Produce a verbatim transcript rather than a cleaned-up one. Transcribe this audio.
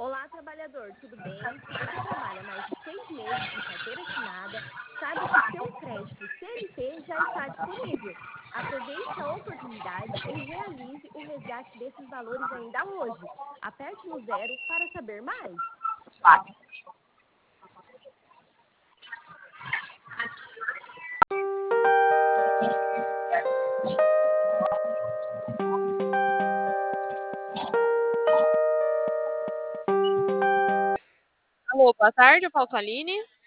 Olá, trabalhador, tudo bem? Se você trabalha mais de seis meses em carteira assinada, saiba que seu crédito C L T já está disponível. Aproveite a oportunidade e realize o resgate desses valores ainda hoje. Aperte no zero para saber mais. Alô, boa tarde, eu falo com a Aline.